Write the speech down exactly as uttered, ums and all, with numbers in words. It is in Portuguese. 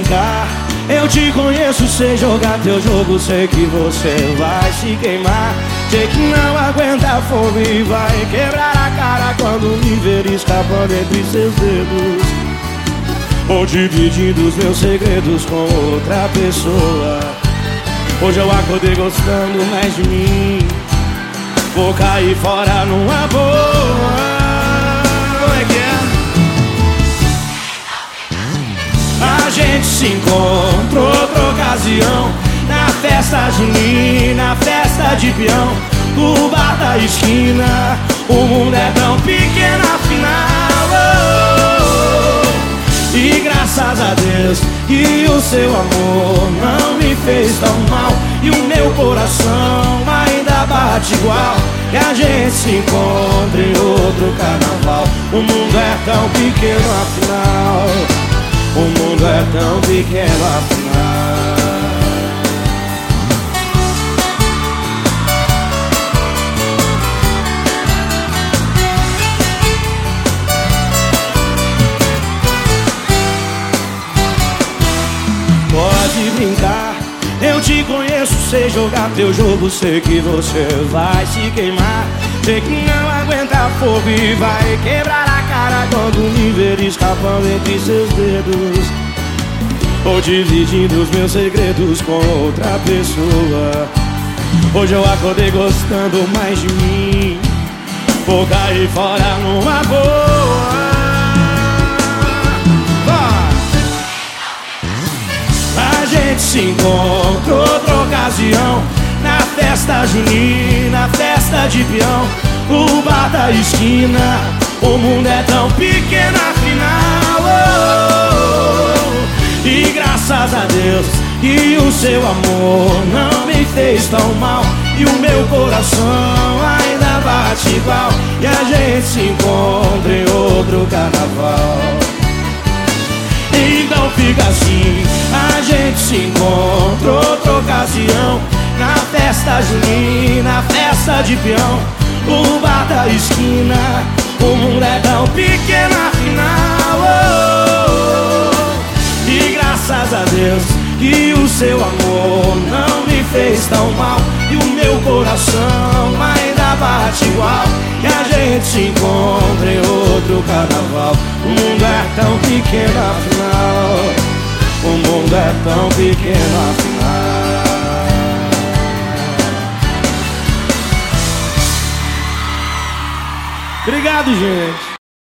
brincar. Eu te conheço, sei jogar teu jogo, sei que você vai se queimar. Sei que não aguenta fogo e vai quebrar a cara quando me ver escapando entre seus dedos, ou dividindo os meus segredos com outra pessoa. Hoje eu acordei gostando mais de mim, vou cair fora numa boa. Como é que é? A gente se encontra outra ocasião, na festa junina, na festa de peão, no bar da esquina. O mundo é tão pequeno afinal, oh, oh. E graças a Deus que o seu amor não me fez tão mal, e o meu coração ainda bate igual. Que a gente se encontre em outro carnaval. O mundo é tão pequeno afinal, o mundo é tão pequeno afinal. Pode brincar, eu te conheço, sei jogar teu jogo, sei que você vai se queimar. Sei que não aguenta fogo e vai quebrar a cara quando me ver escapando entre seus dedos, ou dividindo os meus segredos com outra pessoa. Hoje eu acordei gostando mais de mim, vou cair fora numa boa. A gente se encontra outra ocasião, na festa junina, na festa de peão, no bar da esquina. O mundo é tão pequeno afinal, oh, oh. E graças a Deus que o seu amor não me fez tão mal, e o meu coração ainda bate igual. E a gente se encontra em outro carnaval. Então fica assim, a gente se encontra outra ocasião, na festa junina, na festa de peão, no bar da esquina. O mundo é tão pequeno afinal, oh, oh. E graças a Deus que o seu amor não me fez tão mal, e o meu coração ainda bate igual. E a gente se encontra em outro carnaval. O mundo é tão pequeno afinal, o mundo é tão pequeno afinal. Obrigado, gente.